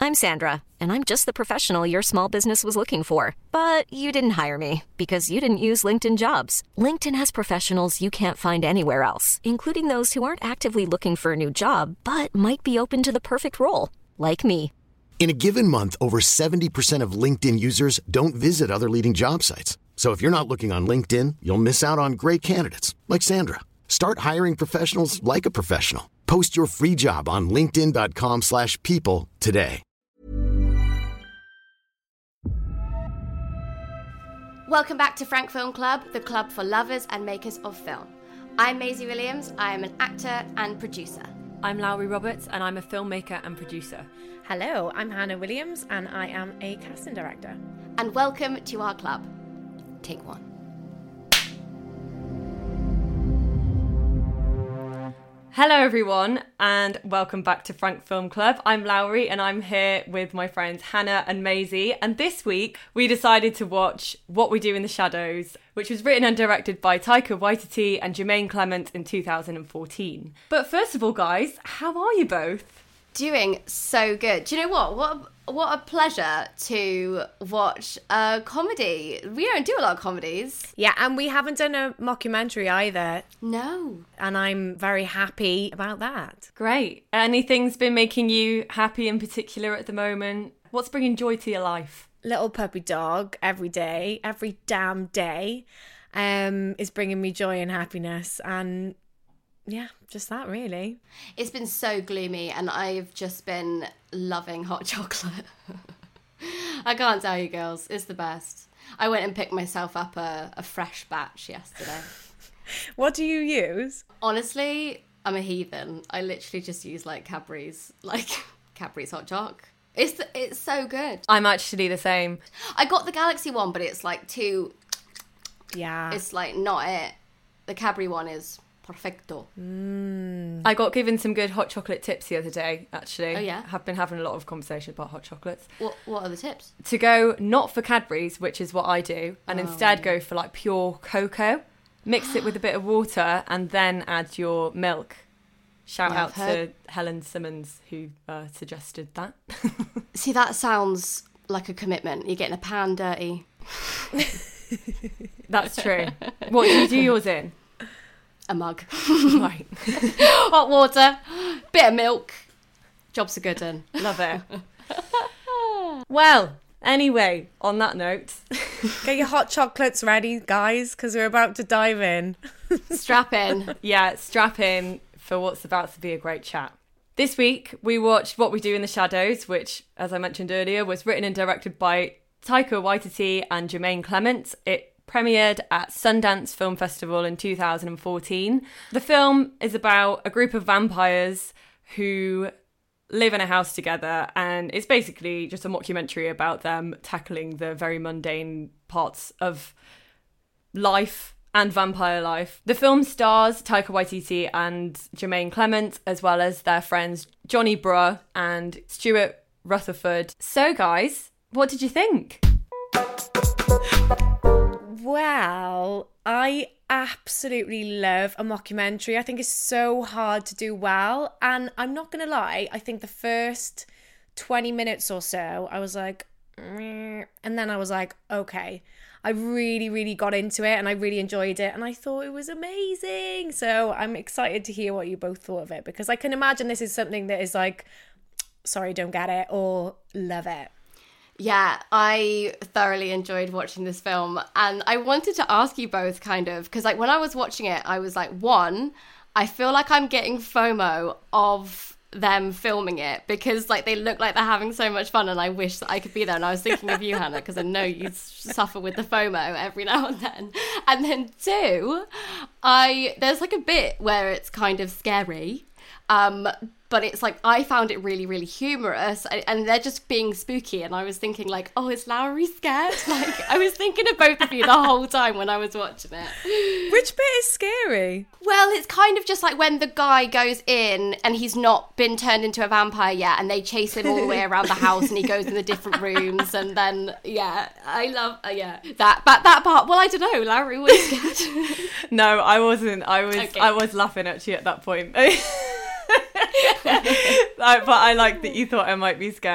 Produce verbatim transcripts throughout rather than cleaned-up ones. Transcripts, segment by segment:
I'm Sandra, and I'm just the professional your small business was looking for. But you didn't hire me because you didn't use LinkedIn Jobs. LinkedIn has professionals you can't find anywhere else, including those who aren't actively looking for a new job, but might be open to the perfect role, like me. In a given month, over seventy percent of LinkedIn users don't visit other leading job sites. So if you're not looking on LinkedIn, you'll miss out on great candidates like Sandra. Start hiring professionals like a professional. Post your free job on linkedin.com slash people today. Welcome back to Frank Film Club, the club for lovers and makers of film. I'm Maisie Williams. I am an actor and producer. I'm Lowry Roberts, and I'm a filmmaker and producer. Hello, I'm Hannah Williams, and I am a casting director. And welcome to our club. Take one. Hello everyone, and welcome back to Frank Film Club. I'm Lowry, and I'm here with my friends Hannah and Maisie, and this week we decided to watch What We Do in the Shadows, which was written and directed by Taika Waititi and Jermaine Clement in two thousand fourteen. But first of all, guys, how are you both? Doing so good. Do you know what? What a, what a pleasure to watch a comedy. We don't do a lot of comedies. Yeah, and we haven't done a mockumentary either. No. And I'm very happy about that. Great. Anything's been making you happy in particular at the moment? What's bringing joy to your life? Little puppy dog every day, every damn day, um, is bringing me joy and happiness. And yeah, just that really. It's been so gloomy and I've just been loving hot chocolate. I can't tell you girls, it's the best. I went and picked myself up a, a fresh batch yesterday. What do you use? Honestly, I'm a heathen. I literally just use like Cadbury's, like Cadbury's hot choc. It's it's so good. I'm actually the same. I got the Galaxy one, but it's like too... Yeah. It's like not it. The Cadbury one is... perfecto. Mm. I got given some good hot chocolate tips the other day, actually. Oh, yeah? Have been having a lot of conversation about hot chocolates. What What are the tips? To go not for Cadbury's, which is what I do, and oh. instead go for like pure cocoa. Mix it with a bit of water and then add your milk. Shout yeah, out to Helen Simmons, who uh, suggested that. See, that sounds like a commitment. You're getting a pan dirty. That's true. What do you do yours in? A mug. Right. Hot water, bit of milk. Job's a good one. Love it. Well, anyway, on that note... Get your hot chocolates ready, guys, because we're about to dive in. Strap in. Yeah, strap in for what's about to be a great chat. This week, we watched What We Do in the Shadows, which, as I mentioned earlier, was written and directed by Taika Waititi and Jermaine Clement. It premiered at Sundance Film Festival in two thousand fourteen. The film is about a group of vampires who live in a house together, and it's basically just a mockumentary about them tackling the very mundane parts of life and vampire life. The film stars Taika Waititi and Jermaine Clement, as well as their friends Johnny Bruh and Stuart Rutherford. So guys, what did you think? Well, I absolutely love a mockumentary. I think it's so hard to do well. And I'm not going to lie, I think the first twenty minutes or so, I was like, meh. And then I was like, okay. I really, really got into it and I really enjoyed it. And I thought it was amazing. So I'm excited to hear what you both thought of it, because I can imagine this is something that is like, sorry, don't get it, or love it. Yeah, I thoroughly enjoyed watching this film, and I wanted to ask you both kind of, because like when I was watching it, I was like, one, I feel like I'm getting FOMO of them filming it, because like they look like they're having so much fun, and I wish that I could be there. And I was thinking of you, Hannah, because I know you suffer with the FOMO every now and then. And then two, I there's like a bit where it's kind of scary, um but it's like, I found it really, really humorous, and they're just being spooky. And I was thinking like, oh, is Lowry scared? Like, I was thinking of both of you the whole time when I was watching it. Which bit is scary? Well, it's kind of just like when the guy goes in and he's not been turned into a vampire yet, and they chase him all the way around the house, and he goes in the different rooms, and then, yeah, I love, uh, yeah, that, but that part, well, I don't know, Lowry was scared. No, I wasn't. I was, okay. I was laughing at you at that point. I, but I like that you thought I might be scared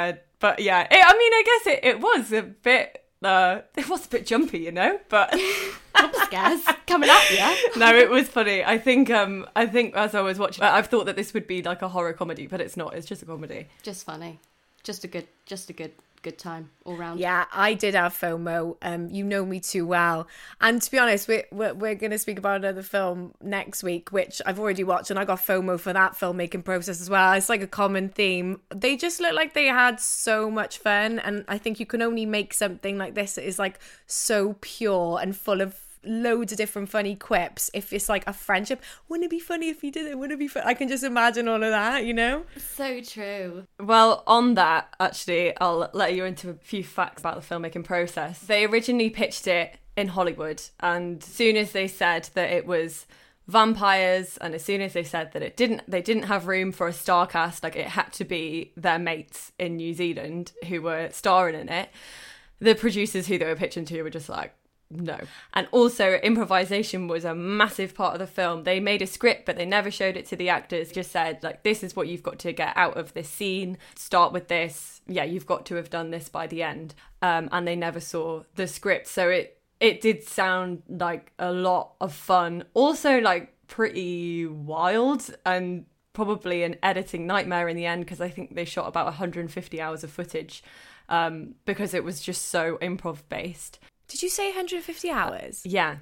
But yeah, it, I mean, I guess it, it was a bit... Uh, it was a bit jumpy, you know, but jump scares coming at you. No, it was funny. I think, um, I think as I was watching, I've thought that this would be like a horror comedy, but it's not. It's just a comedy. Just funny, just a good, just a good, good time all round. Yeah, I did have FOMO. Um, you know me too well, and to be honest, we're we're, we're going to speak about another film next week, which I've already watched, and I got FOMO for that filmmaking process as well. It's like a common theme. They just look like they had so much fun, and I think you can only make something like this that is like so pure and full of loads of different funny quips if it's like a friendship. Wouldn't it be funny if he did it? Wouldn't it be fun? I can just imagine all of that, you know? So true. Well, on that, actually, I'll let you into a few facts about the filmmaking process. They originally pitched it in Hollywood, and as soon as they said that it was vampires, and as soon as they said that it didn't, they didn't have room for a star cast, like it had to be their mates in New Zealand who were starring in it, the producers who they were pitching to were just like, no. And also improvisation was a massive part of the film. They made a script, but they never showed it to the actors. Just said, like, this is what you've got to get out of this scene. Start with this. Yeah, you've got to have done this by the end. Um, and they never saw the script. So it, it did sound like a lot of fun. Also, like, pretty wild and probably an editing nightmare in the end, because I think they shot about one hundred fifty hours of footage um, because it was just so improv based. Did you say one hundred fifty hours? Yeah.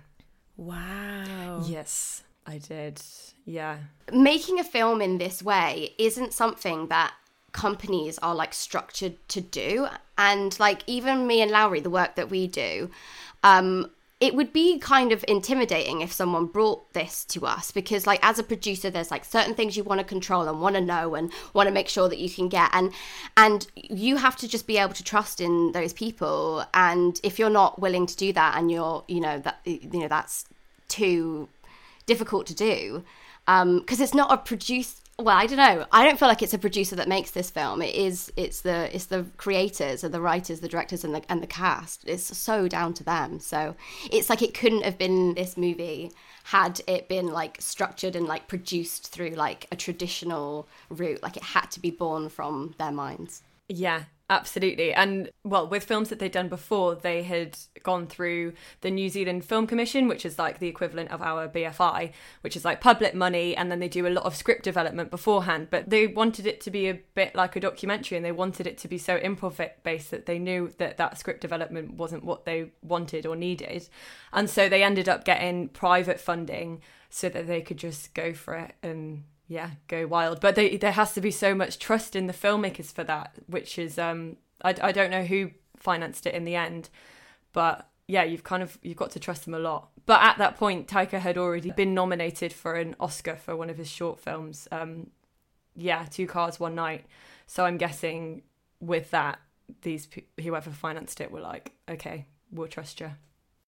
Wow. Yes, I did. Yeah. Making a film in this way isn't something that companies are like structured to do. And like even me and Lowry, the work that we do, um, it would be kind of intimidating if someone brought this to us, because like as a producer, there's like certain things you want to control and want to know and want to make sure that you can get, and and you have to just be able to trust in those people. And if you're not willing to do that, and you're, you know, that, you know, that's too difficult to do, um, because it's not a produce. Well, I don't know. I don't feel like it's a producer that makes this film. It is. It's the. It's the creators and the writers, the directors, and the and the cast. It's so down to them. So it's like it couldn't have been this movie had it been like structured and like produced through like a traditional route. Like it had to be born from their minds. Yeah, absolutely. And well, with films that they'd done before, they had gone through the New Zealand Film Commission, which is like the equivalent of our B F I, which is like public money, and then they do a lot of script development beforehand. But they wanted it to be a bit like a documentary, and they wanted it to be so improv based that they knew that that script development wasn't what they wanted or needed. And so they ended up getting private funding so that they could just go for it and yeah, go wild. But they, there has to be so much trust in the filmmakers for that, which is, um, I, I don't know who financed it in the end, but yeah, you've kind of, you've got to trust them a lot. But at that point, Taika had already been nominated for an Oscar for one of his short films. Um, yeah, Two Cars, One Night. So I'm guessing with that, these whoever financed it were like, okay, we'll trust you.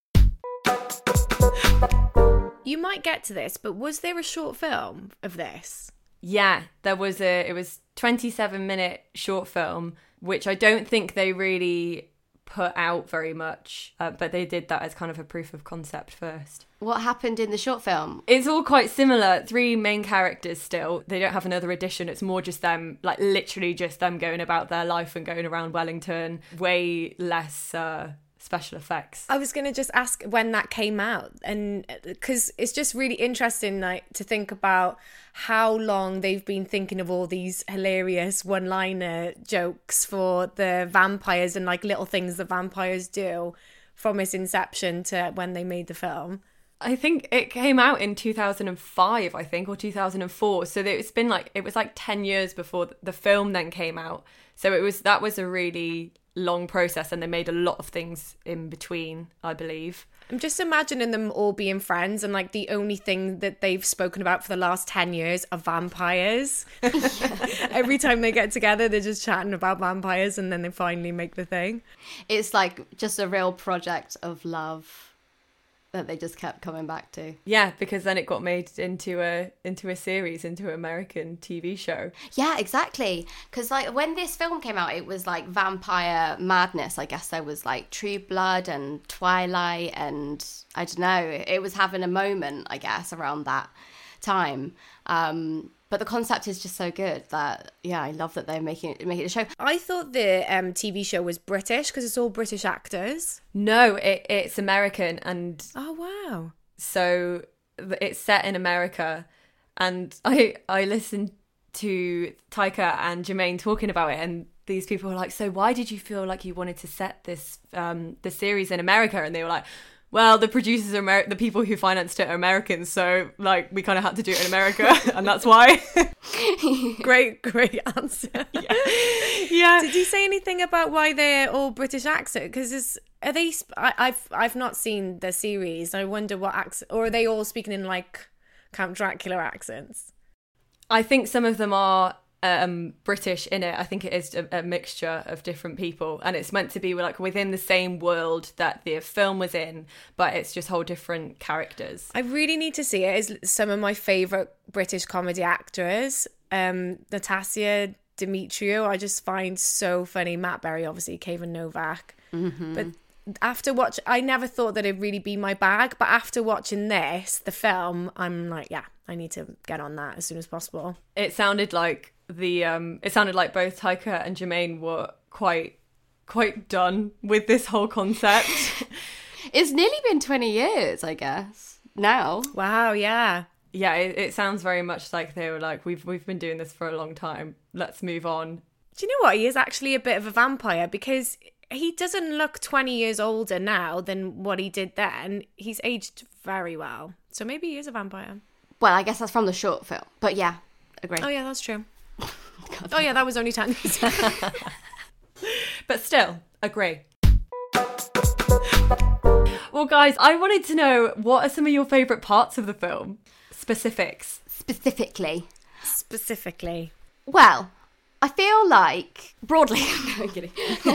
You might get to this, but was there a short film of this? Yeah, there was a, it was twenty-seven minute short film, which I don't think they really put out very much, uh, but they did that as kind of a proof of concept first. What happened in the short film? It's all quite similar. Three main characters still. They don't have another edition. It's more just them, like literally just them going about their life and going around Wellington. Way less uh, special effects. I was going to just ask when that came out, and because it's just really interesting like to think about how long they've been thinking of all these hilarious one-liner jokes for the vampires and like little things the vampires do from its inception to when they made the film. I think it came out in two thousand five, I think, or two thousand four. So it's been like, it was like ten years before the film then came out. So it was, that was a really long process, and they made a lot of things in between, I believe. I'm just imagining them all being friends, and like the only thing that they've spoken about for the last ten years are vampires. Every time they get together, they're just chatting about vampires, and then they finally make the thing. It's like just a real project of love that they just kept coming back to. Yeah, because then it got made into a into a series, into an American T V show. Yeah, exactly. Because like when this film came out, it was like vampire madness. I guess there was like True Blood and Twilight, and I don't know. It was having a moment, I guess, around that time. Um, But the concept is just so good that, yeah, I love that they're making it, making it a show. I thought the um, T V show was British because it's all British actors. No, it, it's American. And Oh, wow. so it's set in America. And I I listened to Taika and Jermaine talking about it, and these people were like, so why did you feel like you wanted to set this um, the series in America? And they were like, well, the producers are Amer- the people who financed it are Americans, so like we kind of had to do it in America, and that's why. Great, great answer. Yeah. yeah. Did you say anything about why they're all British accent? Because are they? Sp- I, I've I've not seen the series. I wonder what accent, or are they all speaking in like Count Dracula accents? I think some of them are um, British in it. I think it is a, a mixture of different people, and it's meant to be like within the same world that the film was in, but it's just whole different characters. I really need to see it. It's some of my favourite British comedy actors. Um, Natasha Demetriou, I just find so funny. Matt Berry, obviously, Kevin Novak. Mm-hmm. But after watch, I never thought that it'd really be my bag. But after watching this, the film, I'm like, yeah, I need to get on that as soon as possible. It sounded like the um, it sounded like both Taika and Jermaine were quite quite done with this whole concept. It's nearly been twenty years, I guess, now. Wow, yeah. Yeah, it, it sounds very much like they were like, we've we've been doing this for a long time. Let's move on. Do you know what? He is actually a bit of a vampire because he doesn't look twenty years older now than what he did then. He's aged very well. So maybe he is a vampire. Well, I guess that's from the short film. But yeah, agree. Oh, yeah, that's true. Oh, yeah, that was only ten years. But still, agree. Well, guys, I wanted to know, what are some of your favourite parts of the film? Specifics. Specifically. Specifically. Well, I feel like, broadly, no, I'm kidding.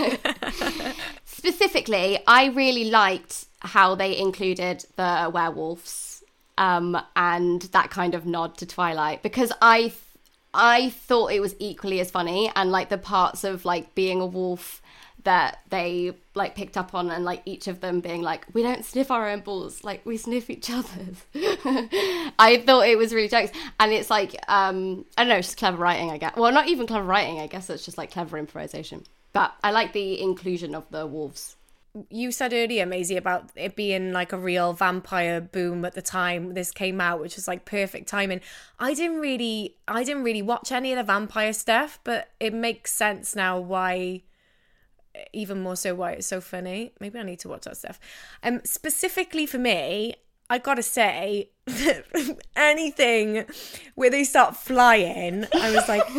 Specifically, I really liked how they included the werewolves um, and that kind of nod to Twilight, because I, I thought it was equally as funny, and like the parts of like being a wolf that they like picked up on, and like each of them being like, we don't sniff our own balls, like we sniff each other's. I thought it was really jokes, and it's like um I don't know, it's just clever writing, I guess. Well, not even clever writing, I guess it's just like clever improvisation. But I like the inclusion of the wolves. You said earlier, Maisie, about it being like a real vampire boom at the time this came out, which was like perfect timing. I didn't really I didn't really watch any of the vampire stuff, but it makes sense now why, even more so why it's so funny. Maybe I need to watch that stuff. Um, specifically for me, I gotta say, anything where they start flying, I was like,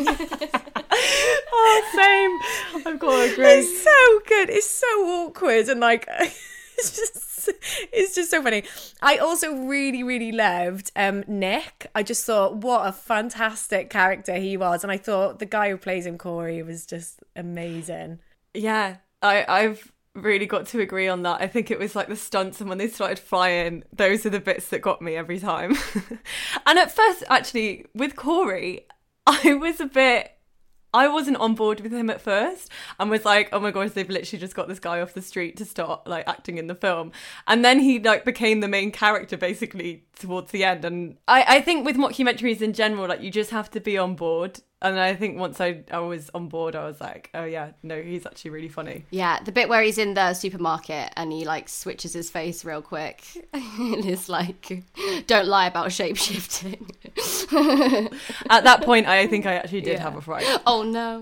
oh, same. I've got to agree. It's so good. It's so awkward, and like, it's just, it's just so funny. I also really, really loved um, Nick. I just thought, what a fantastic character he was, and I thought the guy who plays him, Corey, was just amazing. Yeah, I, I've really got to agree on that. I think it was like the stunts, and when they started flying, those are the bits that got me every time. And at first, actually, with Corey, I was a bit... I wasn't on board with him at first, and was like, oh my gosh, they've literally just got this guy off the street to start like acting in the film. And then he like became the main character basically towards the end. And I, I think with mockumentaries in general, like you just have to be on board. And I think once I, I was on board, I was like, oh yeah, no, he's actually really funny. Yeah, the bit where he's in the supermarket and he like switches his face real quick and is like, don't lie about shape-shifting. At that point, I think I actually did yeah. have a fright. Oh no.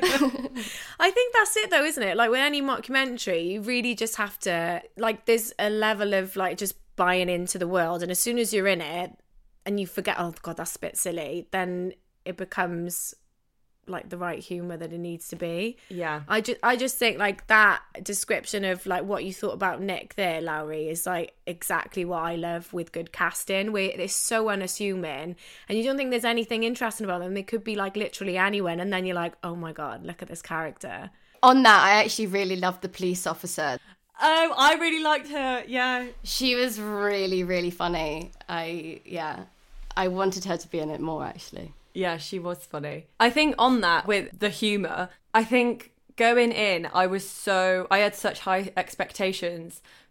I think that's it though, isn't it? Like with any mockumentary, you really just have to, like there's a level of like just buying into the world, and as soon as you're in it and you forget, oh god, that's a bit silly, then it becomes like the right humor that it needs to be. Yeah. I just I just think like that description of like what you thought about Nick there, Lowry, is like exactly what I love with good casting, where it's so unassuming and you don't think there's anything interesting about them. They could be like literally anyone, and then you're like, oh my god, look at this character. On that, I actually really loved the police officer. Oh, I really liked her. Yeah. She was really, really funny. I yeah. I wanted her to be in it more actually. Yeah, she was funny. I think on that, with the humour, I think going in, I was so... I had such high expectations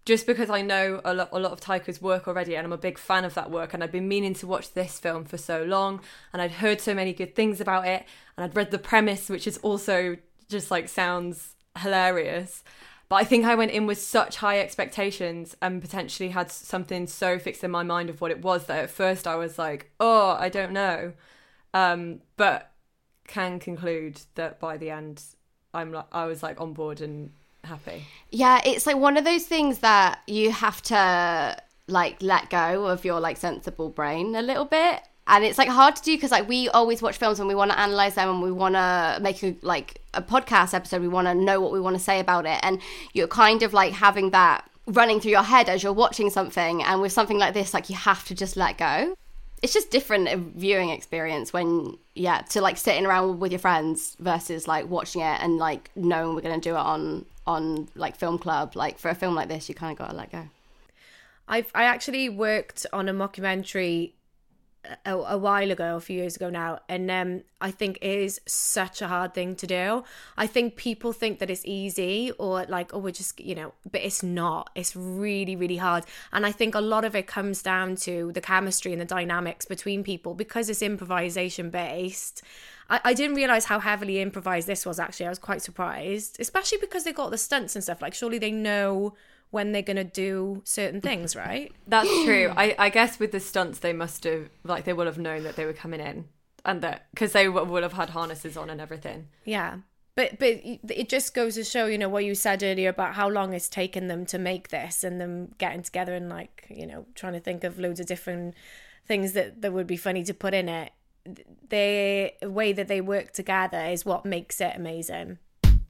just because I know a lot, a lot of Taika's work already, and I'm a big fan of that work, and I've been meaning to watch this film for so long, and I'd heard so many good things about it, and I'd read the premise, which is also just like sounds hilarious. But I think I went in with such high expectations and potentially had something so fixed in my mind of what it was that at first I was like, oh, I don't know. Um, but can conclude that by the end, I'm like, I was like on board and happy. Yeah, it's like one of those things that you have to like let go of your like sensible brain a little bit. And it's like hard to do because like we always watch films and we want to analyze them and we want to make a like a podcast episode. We want to know what we want to say about it, and you're kind of like having that running through your head as you're watching something. And with something like this, like you have to just let go. It's just different viewing experience when yeah to like sitting around with your friends versus like watching it and like knowing we're going to do it on on like film club. Like for a film like this, you kind of got to let go. I've I actually worked on a mockumentary A, a while ago, a few years ago now, and um, I think it is such a hard thing to do. I think people think that it's easy or like, oh, we're just, you know, but it's not. It's really, really hard. And I think a lot of it comes down to the chemistry and the dynamics between people because it's improvisation based. I, I didn't realise how heavily improvised this was, actually. I was quite surprised, especially because they got the stunts and stuff. Like, surely they know when they're going to do certain things, right? That's true. I, I guess with the stunts, they must have, like, they will have known that they were coming in and that, because they w- would have had harnesses on and everything. Yeah. But but it just goes to show, you know, what you said earlier about how long it's taken them to make this and them getting together and, like, you know, trying to think of loads of different things that, that would be funny to put in it. The way that they work together is what makes it amazing.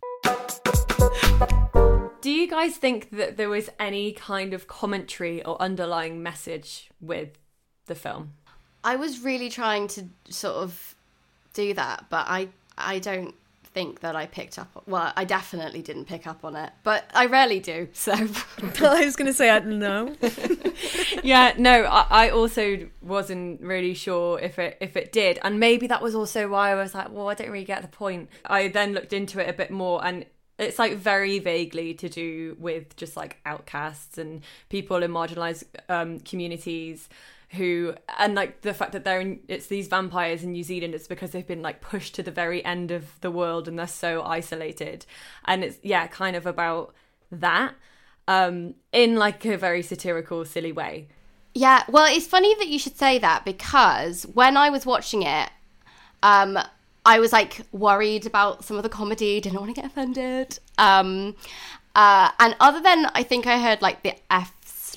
Do you guys think that there was any kind of commentary or underlying message with the film? I was really trying to sort of do that, but I I don't think that I picked up. Well, I definitely didn't pick up on it, but I rarely do. So I was going to say I don't know. Yeah, no, I, I also wasn't really sure if it if it did, and maybe that was also why I was like, well, I don't really get the point. I then looked into it a bit more, and it's like very vaguely to do with just like outcasts and people in marginalized um, communities who, and like the fact that they're in, it's these vampires in New Zealand, it's because they've been like pushed to the very end of the world and they're so isolated. And it's, yeah, kind of about that um, in like a very satirical, silly way. Yeah, well, it's funny that you should say that because when I was watching it, um, I was like worried about some of the comedy, didn't want to get offended. Um, uh, and other than, I think I heard like the F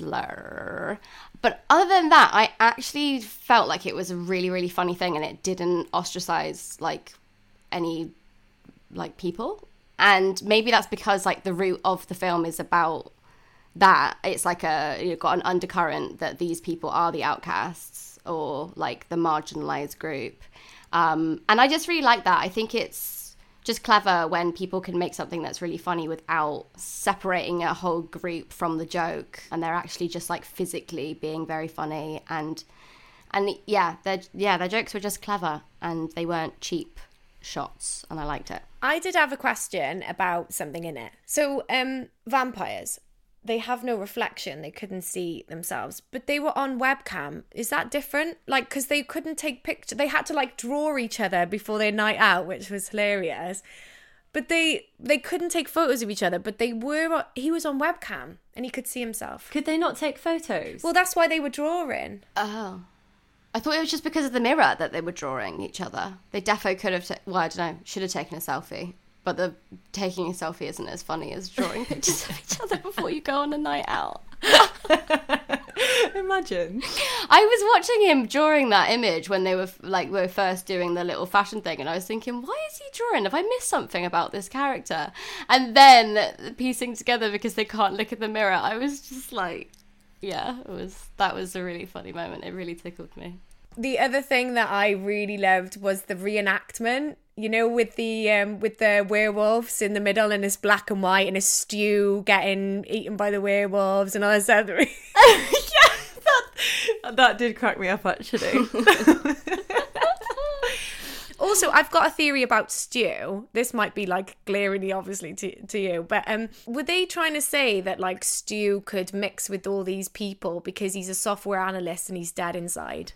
slur. But other than that, I actually felt like it was a really, really funny thing and it didn't ostracize like any like people. And maybe that's because like the root of the film is about that. It's like a, you've got an undercurrent that these people are the outcasts or like the marginalized group. Um, and I just really like that. I think it's just clever when people can make something that's really funny without separating a whole group from the joke, and they're actually just like physically being very funny. And and yeah, their yeah their jokes were just clever and they weren't cheap shots, and I liked it. I did have a question about something in it. So, um, vampires. They have no reflection. They couldn't see themselves, but they were on webcam. Is that different? Like, because they couldn't take pictures. They had to like draw each other before their night out, which was hilarious. But they they couldn't take photos of each other. But they were. He was on webcam and he could see himself. Could they not take photos? Well, that's why they were drawing. Oh, I thought it was just because of the mirror that they were drawing each other. They defo could have. Ta- well, I don't know. Should have taken a selfie. But the taking a selfie isn't as funny as drawing pictures of each other before you go on a night out. Imagine. I was watching him drawing that image when they were like were first doing the little fashion thing, and I was thinking, why is he drawing? Have I missed something about this character? And then piecing together because they can't look at the mirror, I was just like, yeah, it was that was a really funny moment. It really tickled me. The other thing that I really loved was the reenactment. You know, with the um, with the werewolves in the middle and it's black and white and a stew getting eaten by the werewolves and all that stuff. Yeah, that, that did crack me up actually. Also, I've got a theory about Stu. This might be like glaringly obviously to, to you, but um, were they trying to say that like Stu could mix with all these people because he's a software analyst and he's dead inside?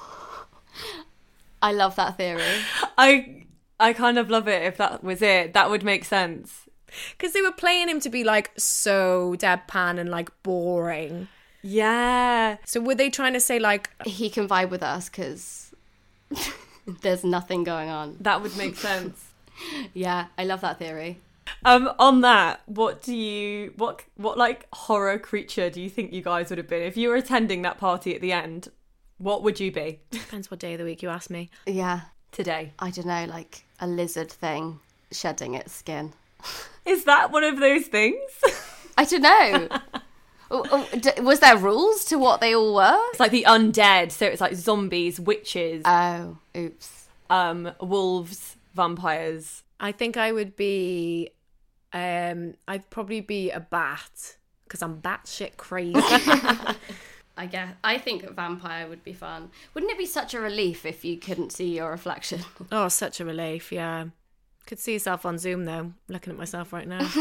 I love that theory. I I kind of love it if that was it. That would make sense. Because they were playing him to be like so deadpan and like boring. Yeah. So were they trying to say like He can vibe with us because there's nothing going on. That would make sense. Yeah, I love that theory. Um, on that, what do you what what like horror creature do you think you guys would have been if you were attending that party at the end? What would you be? Depends what day of the week you ask me. Yeah, Today. I don't know, like a lizard thing shedding its skin. Is that one of those things? I don't know. Oh, oh, d- was there rules to what they all were? It's like the undead, so it's like zombies, witches, Oh, oops. um, wolves, vampires. I think I would be, um, I'd probably be a bat because I'm batshit crazy. I guess. I think a vampire would be fun. Wouldn't it be such a relief if you couldn't see your reflection? Oh, such a relief, yeah. Could see yourself on Zoom though, looking at myself right now.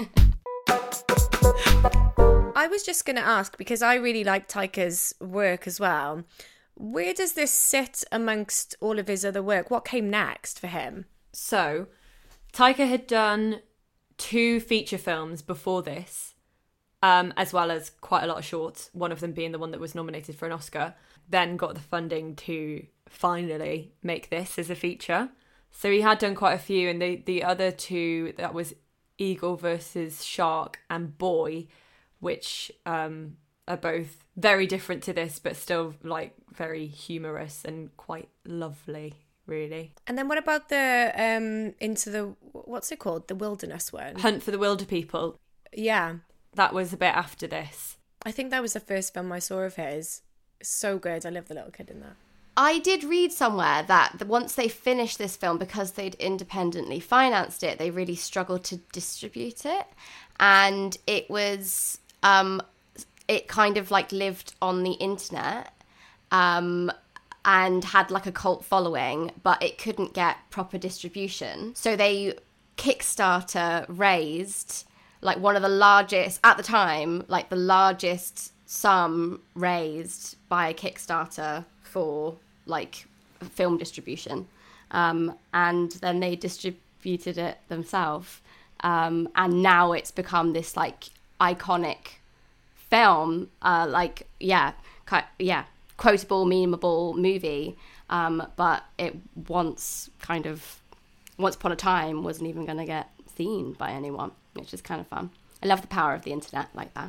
I was just going to ask, because I really like Taika's work as well, where does this sit amongst all of his other work? What came next for him? So, Taika had done two feature films before this, um, as well as quite a lot of shorts, one of them being the one that was nominated for an Oscar, then got the funding to finally make this as a feature. So he had done quite a few, and the, the other two, that was Eagle versus Shark and Boy, which um, are both very different to this, but still like very humorous and quite lovely, really. And then what about the um Into the, what's it called? The Wilderness one? Hunt for the Wilder People. Yeah. That was a bit after this. I think that was the first film I saw of his. So good. I love the little kid in that. I did read somewhere that once they finished this film, because they'd independently financed it, they really struggled to distribute it. And it was, um, it kind of like lived on the internet um, and had like a cult following, but it couldn't get proper distribution. So they Kickstarter raised like one of the largest, at the time, like the largest sum raised by a Kickstarter for like film distribution, um, and then they distributed it themselves, um, and now it's become this like iconic film, uh, like yeah, ki- yeah, quotable, memeable movie, um, but it once kind of once upon a time wasn't even going to get seen by anyone, which is kind of fun. I love the power of the internet like that.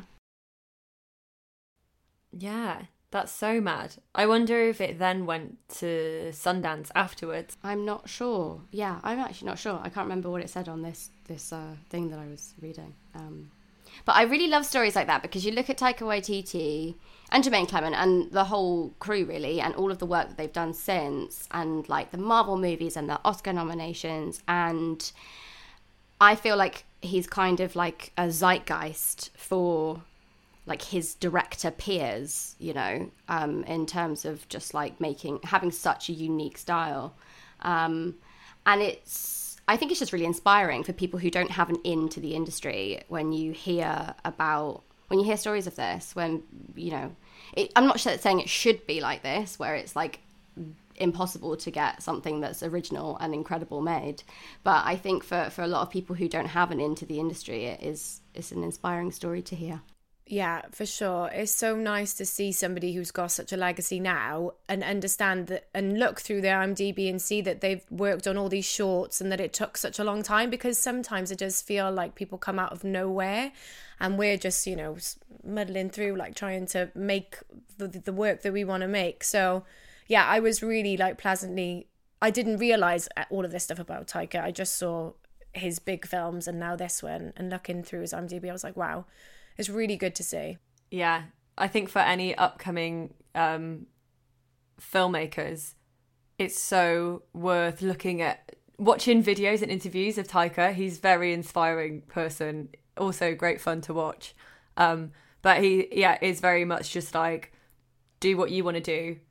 Yeah. That's so mad. I wonder if it then went to Sundance afterwards. I'm not sure. Yeah, I'm actually not sure. I can't remember what it said on this this uh, thing that I was reading. Um, but I really love stories like that, because you look at Taika Waititi and Jermaine Clement and the whole crew, really, and all of the work that they've done since, and like the Marvel movies and the Oscar nominations, and I feel like he's kind of like a zeitgeist for like his director peers, you know, um, in terms of just like making, having such a unique style. Um, and it's, I think it's just really inspiring for people who don't have an in to the industry when you hear about, when you hear stories of this, when, you know, it, I'm not saying it should be like this, where it's like impossible to get something that's original and incredible made. But I think for, for a lot of people who don't have an in to the industry, it is, it's an inspiring story to hear. Yeah, for sure. It's so nice to see somebody who's got such a legacy now and understand that and look through their IMDb and see that they've worked on all these shorts and that it took such a long time, because sometimes it does feel like people come out of nowhere and we're just, you know, muddling through, like trying to make the, the work that we want to make. So yeah, I was really like pleasantly, I didn't realise all of this stuff about Taika. I just saw his big films and now this one, and looking through his IMDb, I was like, wow. It's really good to see. Yeah, I think for any upcoming um, filmmakers, it's so worth looking at, watching videos and interviews of Taika. He's a very inspiring person, also great fun to watch. Um, but he, yeah, is very much just like, do what you want to do.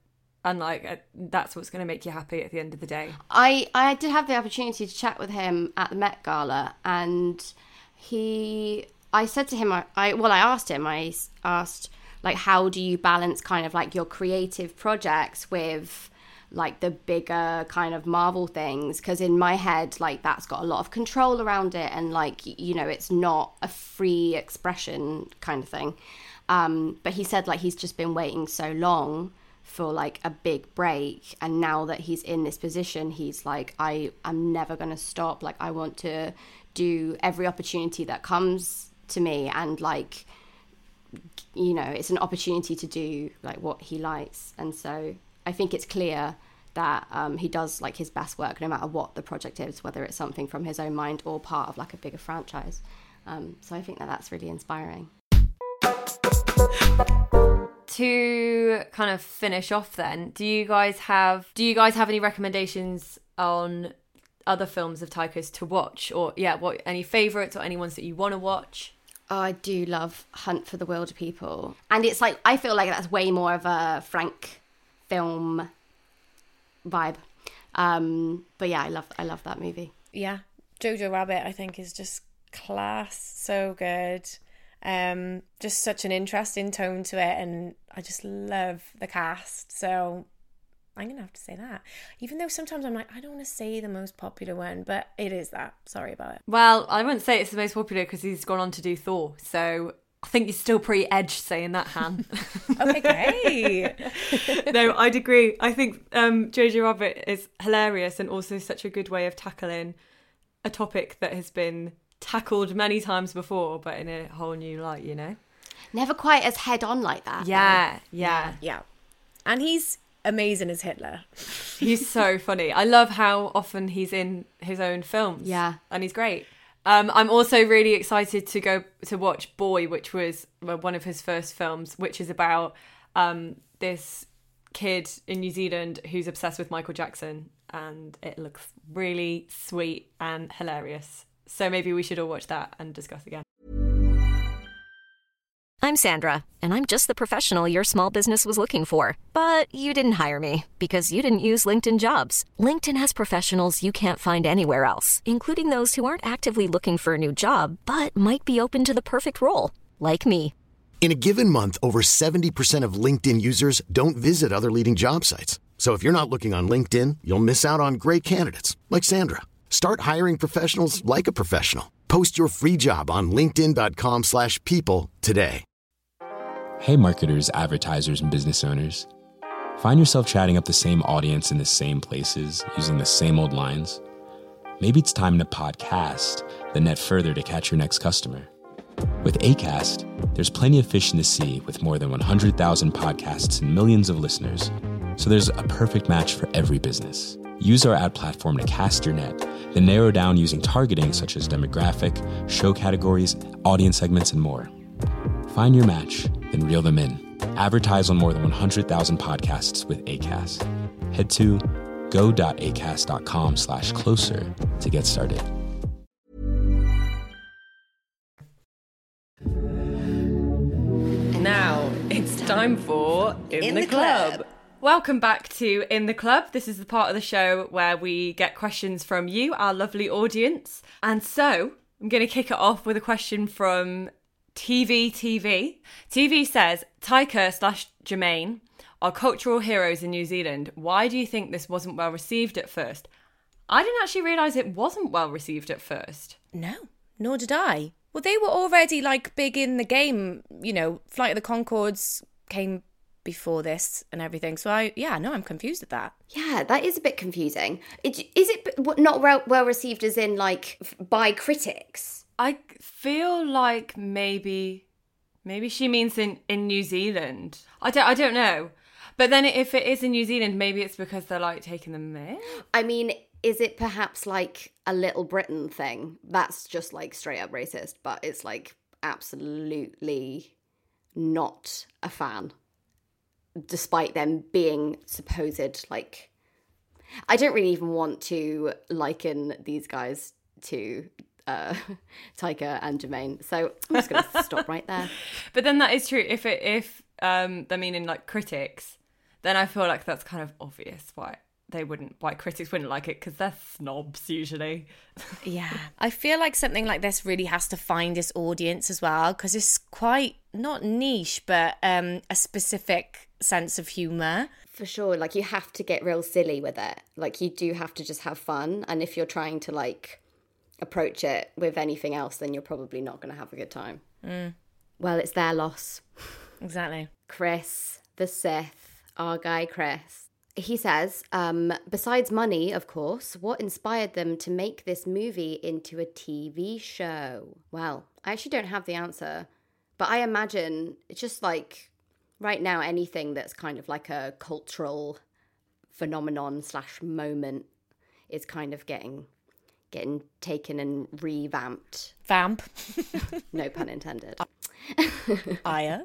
and like uh, that's what's going to make you happy at the end of the day. I, I did have the opportunity to chat with him at the Met Gala, and he, I said to him, I, I well, I asked him, I asked, like, how do you balance kind of like your creative projects with like the bigger kind of Marvel things? Because in my head, like, that's got a lot of control around it, and like, you know, it's not a free expression kind of thing. Um, but he said like he's just been waiting so long for like a big break, and now that he's in this position, he's like, I I'm never going to stop. Like, I want to do every opportunity that comes to me, and like, you know, it's an opportunity to do like what he likes. And so I think it's clear that um, he does like his best work no matter what the project is, whether it's something from his own mind or part of like a bigger franchise. Um, so I think that that's really inspiring. To kind of finish off then, do you guys have do you guys have any recommendations on other films of Taika's to watch? Or yeah, what any favourites or any ones that you want to watch? Oh, I do love Hunt for the Wilder People. And it's like, I feel like that's way more of a Frank film vibe. Um, but yeah, I love I love that movie. Yeah. Jojo Rabbit, I think, is just class. So good. Um, just such an interesting tone to it. And I just love the cast. So I'm going to have to say that. Even though sometimes I'm like, I don't want to say the most popular one, but it is that. Sorry about it. Well, I wouldn't say it's the most popular because he's gone on to do Thor. So I think you're still pretty edged saying that, Han. Okay, great. No, I'd agree. I think um, Jojo Rabbit is hilarious and also such a good way of tackling a topic that has been tackled many times before, but in a whole new light, you know? Never quite as head on like that. Yeah, yeah. Yeah. And he's amazing as Hitler. He's so funny. I love how often he's in his own films. Yeah. And he's great. Um, I'm also really excited to go to watch Boy, which was one of his first films, which is about um, this kid in New Zealand who's obsessed with Michael Jackson. And it looks really sweet and hilarious. So maybe we should all watch that and discuss again. I'm Sandra, and I'm just the professional your small business was looking for. But you didn't hire me because you didn't use LinkedIn Jobs. LinkedIn has professionals you can't find anywhere else, including those who aren't actively looking for a new job, but might be open to the perfect role, like me. In a given month, over seventy percent of LinkedIn users don't visit other leading job sites. So if you're not looking on LinkedIn, you'll miss out on great candidates like Sandra. Start hiring professionals like a professional. Post your free job on linkedin.com slash people today. Hey marketers, advertisers, and business owners. Find yourself chatting up the same audience in the same places, using the same old lines? Maybe it's time to podcast, then net further to catch your next customer. With Acast, there's plenty of fish in the sea with more than one hundred thousand podcasts and millions of listeners. So there's a perfect match for every business. Use our ad platform to cast your net, then narrow down using targeting such as demographic, show categories, audience segments, and more. Find your match, then reel them in. Advertise on more than one hundred thousand podcasts with Acast. Head to go.acast.com slash closer to get started. Now it's time for In, in the, the club. club. Welcome back to In the Club. This is the part of the show where we get questions from you, our lovely audience. And so I'm going to kick it off with a question from T V T V. T V says, Taika slash Jermaine are cultural heroes in New Zealand. Why do you think this wasn't well received at first? I didn't actually realise it wasn't well received at first. No, nor did I. Well, they were already like big in the game. You know, Flight of the Conchords came before this and everything. So I, yeah, no, I'm confused at that. Yeah, that is a bit confusing. It, is it not well, well received as in like by critics? I feel like maybe, maybe she means in, in New Zealand. I don't, I don't know. But then if it is in New Zealand, maybe it's because they're like taking the mick. I mean, is it perhaps like a Little Britain thing? That's just like straight up racist, but it's like absolutely not a fan. Despite them being supposed, like, I don't really even want to liken these guys to uh, Taika and Jermaine, so I'm just going to stop right there. But then that is true. If it, if um, they're meaning like critics, then I feel like that's kind of obvious why they wouldn't, why critics wouldn't like it, because they're snobs usually. Yeah. I feel like something like this really has to find its audience as well, because it's quite, not niche, but um, a specific sense of humour. For sure, like you have to get real silly with it. Like you do have to just have fun. And if you're trying to like approach it with anything else, then you're probably not going to have a good time. Mm. Well, it's their loss. Exactly. Chris, the Sith, our guy Chris. He says, um, besides money, of course, what inspired them to make this movie into a T V show? Well, I actually don't have the answer, but I imagine it's just like right now, anything that's kind of like a cultural phenomenon slash moment is kind of getting getting taken and revamped. Vamp. No pun intended. Aya.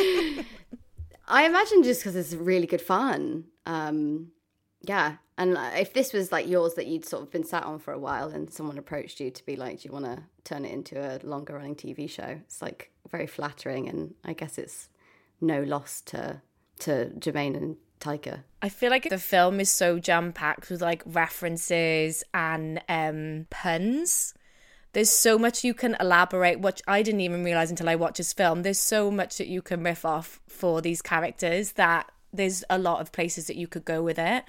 I imagine just because it's really good fun. Um, yeah. And if this was like yours that you'd sort of been sat on for a while and someone approached you to be like, do you want to turn it into a longer running T V show? It's like very flattering. And I guess it's no loss to, to Jermaine and Taika. I feel like the film is so jam-packed with like references and um, puns. There's so much you can elaborate, which I didn't even realise until I watched this film. There's so much that you can riff off for these characters that there's a lot of places that you could go with it.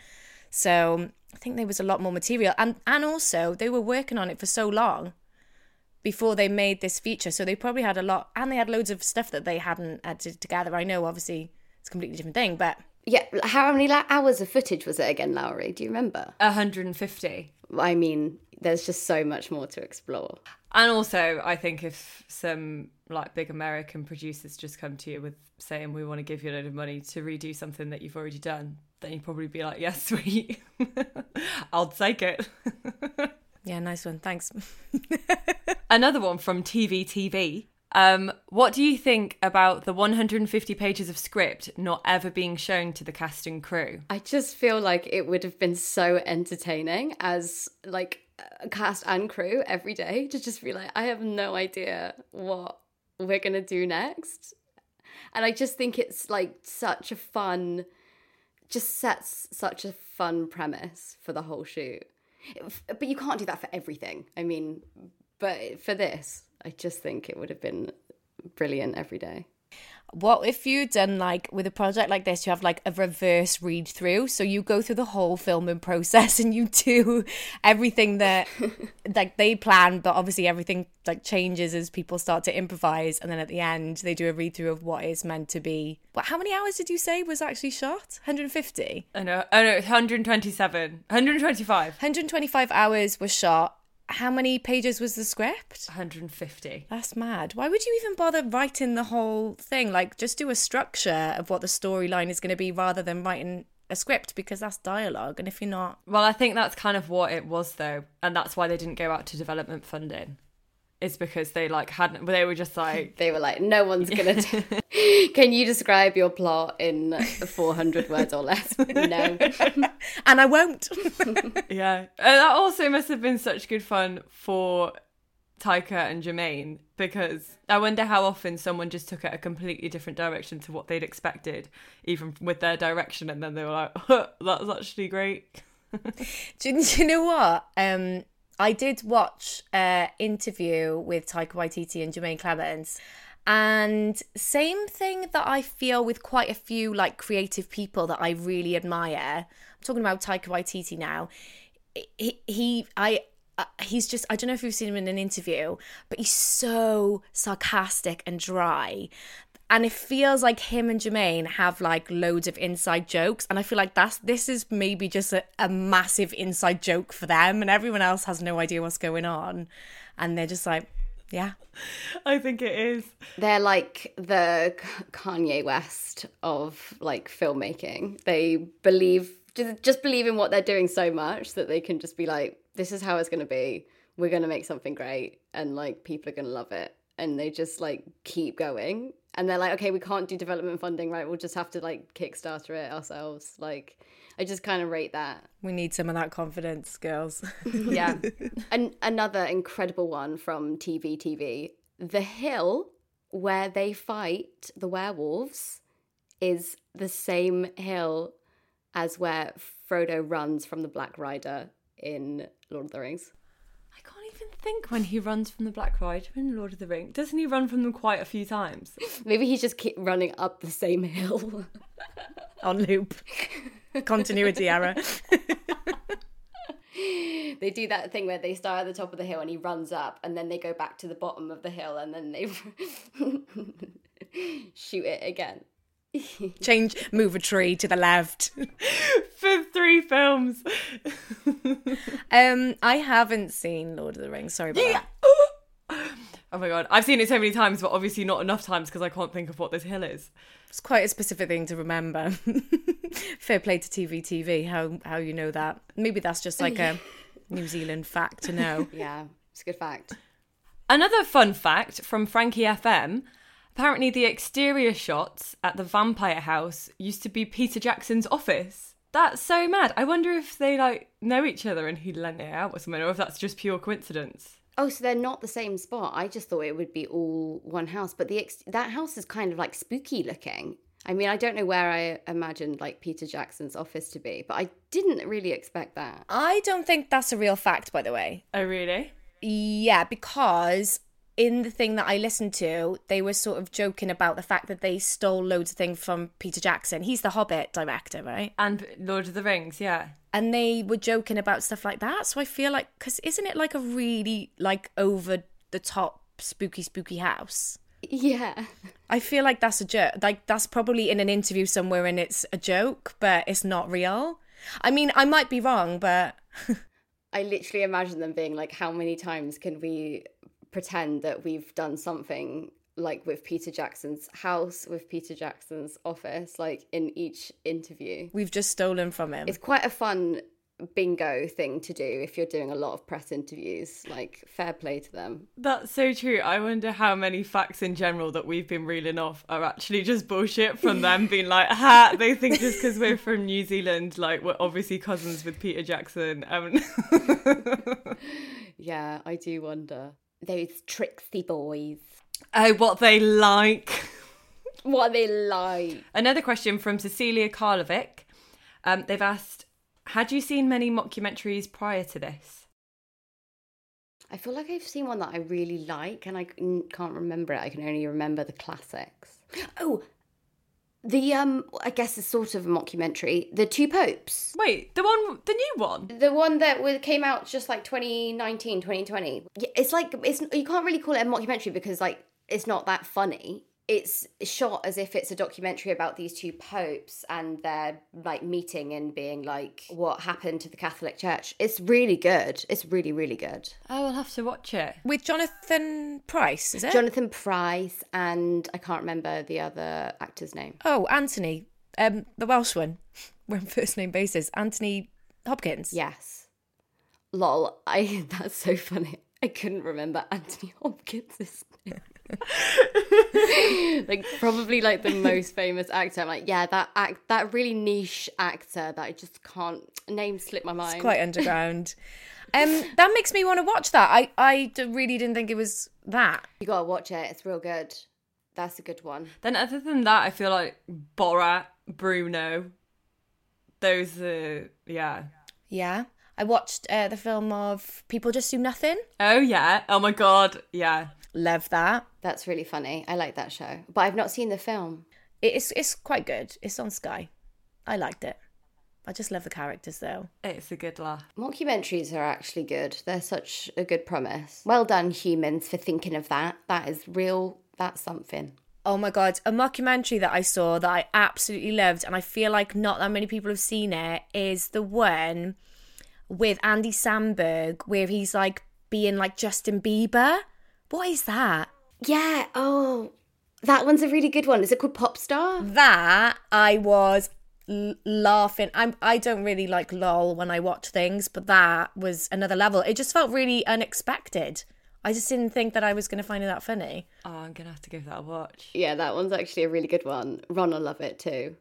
So I think there was a lot more material. And, and also, they were working on it for so long before they made this feature. So they probably had a lot, and they had loads of stuff that they hadn't edited together. I know, obviously, it's a completely different thing, but... Yeah, how many hours of footage was it again, Lowry? Do you remember? one hundred fifty. I mean, there's just so much more to explore. And also, I think if some like big American producers just come to you with saying, we want to give you a load of money to redo something that you've already done, then you'd probably be like, yes, yeah, sweet. I'll take it. Yeah, nice one. Thanks. Another one from T V T V. Um, what do you think about the one hundred fifty pages of script not ever being shown to the cast and crew? I just feel like it would have been so entertaining as like a cast and crew every day to just be like, I have no idea what we're going to do next. And I just think it's like such a fun, just sets such a fun premise for the whole shoot. But you can't do that for everything. I mean, but for this, I just think it would have been brilliant every day. What if you'd done like with a project like this, you have like a reverse read through. So you go through the whole filming process and you do everything that like they plan, but obviously everything like changes as people start to improvise. And then at the end, they do a read through of what is meant to be. But how many hours did you say was actually shot? one hundred fifty? I know. Oh no, one hundred twenty-seven. one hundred twenty-five. one hundred twenty-five hours was shot. How many pages was the script? one hundred fifty. That's mad. Why would you even bother writing the whole thing? Like, just do a structure of what the storyline is going to be rather than writing a script, because that's dialogue. And if you're not... Well, I think that's kind of what it was, though. And that's why they didn't go out to development funding. It's because they, like, hadn't... They were just like... They were like, no one's going to... Can you describe your plot in four hundred words or less? No. And I won't. Yeah. And that also must have been such good fun for Taika and Jermaine, because I wonder how often someone just took it a completely different direction to what they'd expected, even with their direction, and then they were like, oh, that was actually great. do, do you know what? Um, I did watch an interview with Taika Waititi and Jermaine Clements, and same thing that I feel with quite a few like creative people that I really admire. I'm talking about Taika Waititi now. He, he I, uh, he's just, I don't know if you've seen him in an interview, but he's so sarcastic and dry. And it feels like him and Jermaine have like loads of inside jokes. And I feel like that's this is maybe just a, a massive inside joke for them. And everyone else has no idea what's going on. And they're just like, yeah. I think it is. They're like the Kanye West of like filmmaking. They believe, just, just believe in what they're doing so much that they can just be like, this is how it's going to be. We're going to make something great. And like people are going to love it. And they just like keep going. And they're like, okay, we can't do development funding, right? We'll just have to like Kickstarter it ourselves. Like, I just kind of rate that. We need some of that confidence, girls. Yeah. And another incredible one from T V T V. The hill where they fight the werewolves is the same hill as where Frodo runs from the Black Rider in Lord of the Rings. I can't even think when he runs from the Black Rider in Lord of the Rings. Doesn't he run from them quite a few times? Maybe he's just keep running up the same hill. On loop. Continuity error. They do that thing where they start at the top of the hill and he runs up and then they go back to the bottom of the hill and then they shoot it again. Change, move a tree to the left. For three films. um, I haven't seen Lord of the Rings. Sorry about Yeah. that. Oh my god, I've seen it so many times, but obviously not enough times because I can't think of what this hill is. It's quite a specific thing to remember. Fair play to T V T V, how how you know that. Maybe that's just like a New Zealand fact to know. Yeah, it's a good fact. Another fun fact from Frankie F M, apparently the exterior shots at the vampire house used to be Peter Jackson's office. That's so mad. I wonder if they like know each other and he lent it out or something, or if that's just pure coincidence. Oh, so they're not the same spot. I just thought it would be all one house. But the ex- that house is kind of like spooky looking. I mean, I don't know where I imagined like Peter Jackson's office to be, but I didn't really expect that. I don't think that's a real fact, by the way. Oh, really? Yeah, because in the thing that I listened to, they were sort of joking about the fact that they stole loads of things from Peter Jackson. He's the Hobbit director, right? And Lord of the Rings, yeah. And they were joking about stuff like that. So I feel like, because isn't it like a really like over the top spooky, spooky house? Yeah. I feel like that's a joke. Like that's probably in an interview somewhere and it's a joke, but it's not real. I mean, I might be wrong, but... I literally imagine them being like, how many times can we pretend that we've done something like with Peter Jackson's house, with Peter Jackson's office, like in each interview? We've just stolen from him. It's quite a fun bingo thing to do if you're doing a lot of press interviews. Like, fair play to them. That's so true. I wonder how many facts in general that we've been reeling off are actually just bullshit from them being like, ha, they think just because we're from New Zealand, like we're obviously cousins with Peter Jackson. Um... Yeah, I do wonder. Those tricksy boys. Oh, what they like. What they like. Another question from Cecilia Karlovic. Um, they've asked, had you seen many mockumentaries prior to this? I feel like I've seen one that I really like and I can't remember it. I can only remember the classics. Oh, the, um, I guess it's sort of a mockumentary. The Two Popes. Wait, the one, the new one? The one that came out just like twenty nineteen, twenty twenty. It's like, it's you can't really call it a mockumentary because like it's not that funny. It's shot as if it's a documentary about these two popes and their like meeting and being like what happened to the Catholic Church. It's really good. It's really, really good. Oh, I'll have to watch it. With Jonathan Pryce, is it? Jonathan Pryce and I can't remember the other actor's name. Oh, Anthony, um, the Welsh one. We're on first name basis. Anthony Hopkins. Yes. Lol. I that's so funny. I couldn't remember Anthony Hopkins' name. Like probably like the most famous actor. I'm like, yeah, that act, that really niche actor that I just can't name slip my mind. It's quite underground. um, that makes me want to watch that. I I d- really didn't think it was that. You gotta watch it. It's real good. That's a good one. Then other than that, I feel like Borat, Bruno, those are, yeah. Yeah. I watched uh, the film of People Just Do Nothing. Oh, yeah. Oh, my God. Yeah. Love that. That's really funny. I like that show. But I've not seen the film. It's it's quite good. It's on Sky. I liked it. I just love the characters though. It's a good laugh. Mockumentaries are actually good. They're such a good premise. Well done, humans, for thinking of that. That is real. That's something. Oh my God. A mockumentary that I saw that I absolutely loved, and I feel like not that many people have seen it, is the one with Andy Samberg where he's like being like Justin Bieber. What is that? Yeah. Oh, that one's a really good one. Is it called Popstar? That I was l- laughing. I'm, I don't really like lol when I watch things, but that was another level. It just felt really unexpected. I just didn't think that I was going to find it that funny. Oh, I'm going to have to give that a watch. Yeah, that one's actually a really good one. Ron will love it too.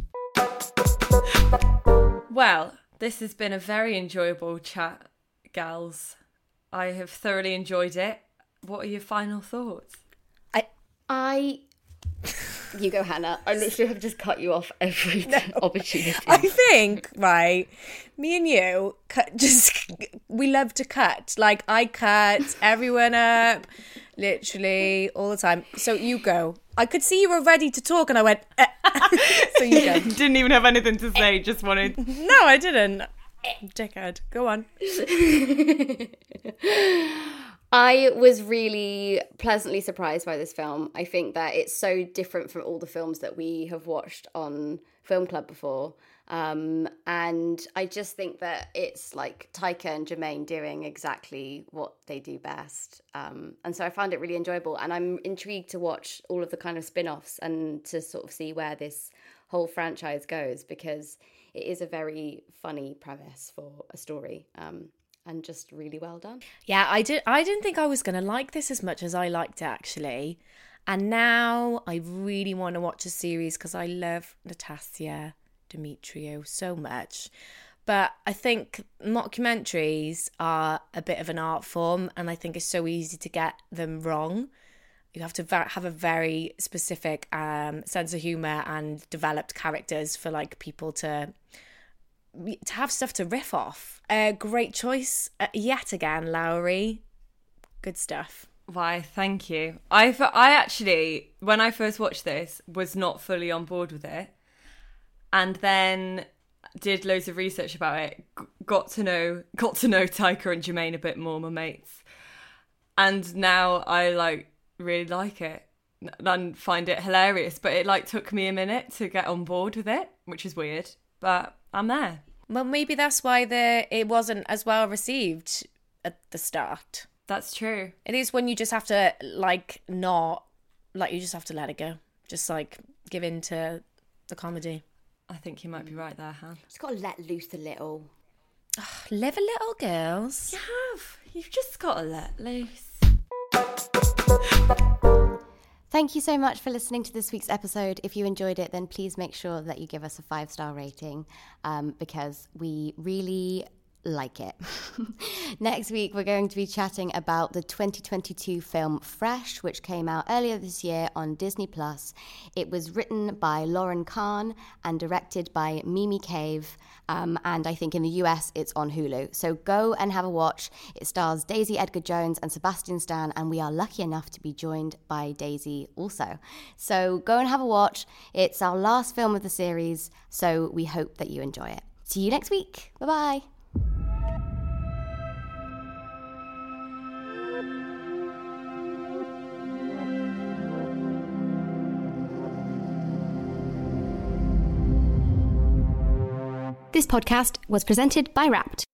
Well, this has been a very enjoyable chat, gals. I have thoroughly enjoyed it. What are your final thoughts? I You go, Hannah. I literally have just cut you off every no. opportunity. I think, right, me and you cut, just, we love to cut. Like, I cut everyone up, literally, all the time. So you go. I could see you were ready to talk and I went, eh. So you go. Didn't even have anything to say, just wanted... No, I didn't. Dickhead. Go on. I was really pleasantly surprised by this film. I think that it's so different from all the films that we have watched on Film Club before. Um, and I just think that it's like Taika and Jermaine doing exactly what they do best. Um, and so I found it really enjoyable. And I'm intrigued to watch all of the kind of spin-offs and to sort of see where this whole franchise goes, because it is a very funny premise for a story. Um, and just really well done. Yeah, I did. I didn't think I was going to like this as much as I liked it, actually. And now I really want to watch a series because I love Natasha Demetriou so much. But I think mockumentaries are a bit of an art form, and I think it's so easy to get them wrong. You have to have a very specific um, sense of humour and developed characters for like people to to have stuff to riff off. A uh, great choice uh, yet again, Lowry. Good stuff. Why, thank you. I I actually, when I first watched this, was not fully on board with it, and then did loads of research about it. Got to know got to know Taika and Jermaine a bit more, my mates, and now I like really like it and find it hilarious. But it like took me a minute to get on board with it, which is weird. But I'm there. Well, maybe that's why the it wasn't as well received at the start. That's true. It is when you just have to, like, not... Like, you just have to let it go. Just, like, give in to the comedy. I think you might be right there, Han. Just got to let loose a little. Oh, live a little, girls. You have. You've just got to let loose. Thank you so much for listening to this week's episode. If you enjoyed it, then please make sure that you give us a five-star rating um, because we really like it. Next week, we're going to be chatting about the twenty twenty-two film Fresh, which came out earlier this year on Disney Plus. It was written by Lauren Kahn and directed by Mimi Cave. Um, and I think in the U S it's on Hulu. So go and have a watch. It stars Daisy Edgar-Jones and Sebastian Stan, and we are lucky enough to be joined by Daisy also. So go and have a watch. It's our last film of the series, so we hope that you enjoy it. See you next week. Bye-bye. This podcast was presented by Wrapped.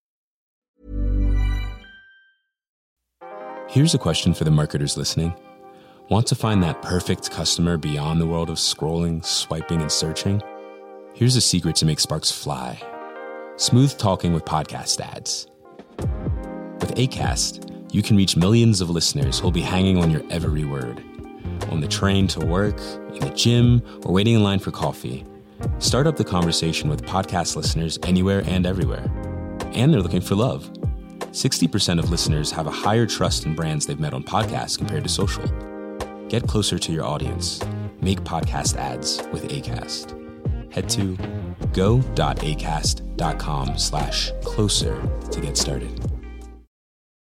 Here's a question for the marketers listening. Want to find that perfect customer beyond the world of scrolling, swiping, and searching? Here's a secret to make sparks fly. Smooth talking with podcast ads. With Acast, you can reach millions of listeners who'll be hanging on your every word. On the train to work, in the gym, or waiting in line for coffee. Start up the conversation with podcast listeners anywhere and everywhere. And they're looking for love. sixty percent of listeners have a higher trust in brands they've met on podcasts compared to social. Get closer to your audience. Make podcast ads with Acast. Head to go.acast.com slash closer to get started.